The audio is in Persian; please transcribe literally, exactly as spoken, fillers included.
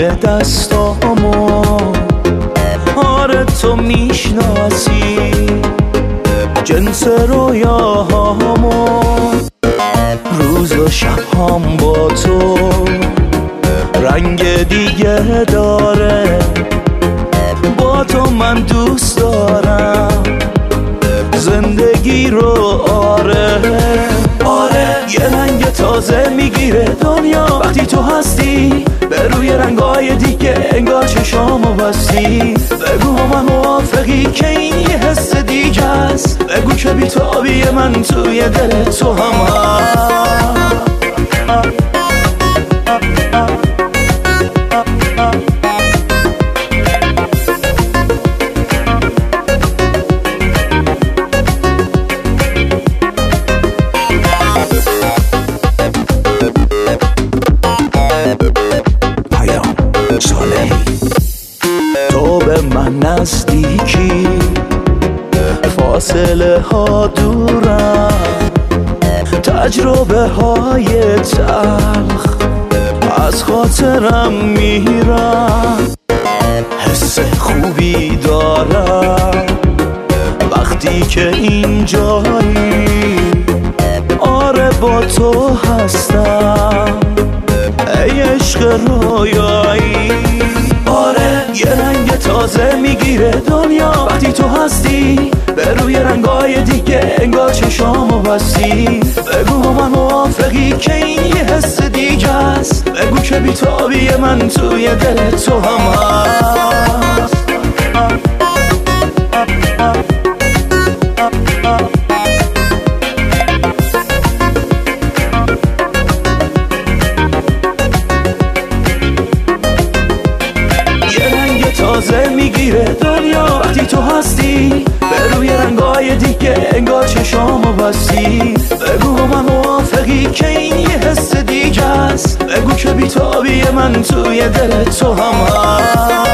دستامو، آره تو میشناسی جنس رویاهامو، روز و شبهام با تو رنگ دیگه داره، با تو من دوست دارم زندگی رو، آره آره یه رنگ تازه میگیره دنیا وقتی تو هستی، به روی رنگای دیگه انگار چشامو بستی. بگو من موافقی که این یه حس دیگه است، بگو که بی‌تابی من توی دل تو هم هست. تو به من نزدیکی، فاصله ها دورم، تجربه های تلخ از خاطرم میرم، حس خوبی دارم وقتی که اینجایی، آره با تو هستم ای عشق رویایی، آره یه رنگ تازه میگیره دنیا وقتی تو هستی، به روی رنگای دیگه انگار چشامو بستی. بگو من موافقی که این یه حس دیگه است، بگو که بی‌تابی من توی دل تو هم هست. تازه میگیره دنیا وقتی تو هستی، به روی رنگای دیگه انگار چشامو بستی. بگو من موافقی که این یه حس دیگه است، بگو که بی‌تابی من توی دل تو هم هست.